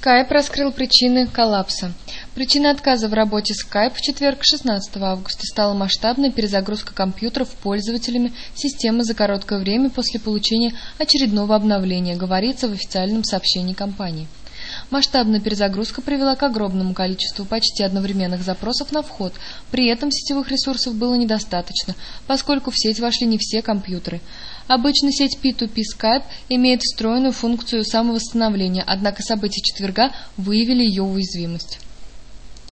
Skype раскрыл причины коллапса. Причиной отказа в работе Skype в четверг, 16 августа, стала масштабная перезагрузка компьютеров пользователями системы за короткое время после получения очередного обновления, говорится в официальном сообщении компании. Масштабная перезагрузка привела к огромному количеству почти одновременных запросов на вход, при этом сетевых ресурсов было недостаточно, поскольку в сеть вошли не все компьютеры. Обычно сеть P2P Skype имеет встроенную функцию самовосстановления, однако события четверга выявили ее уязвимость.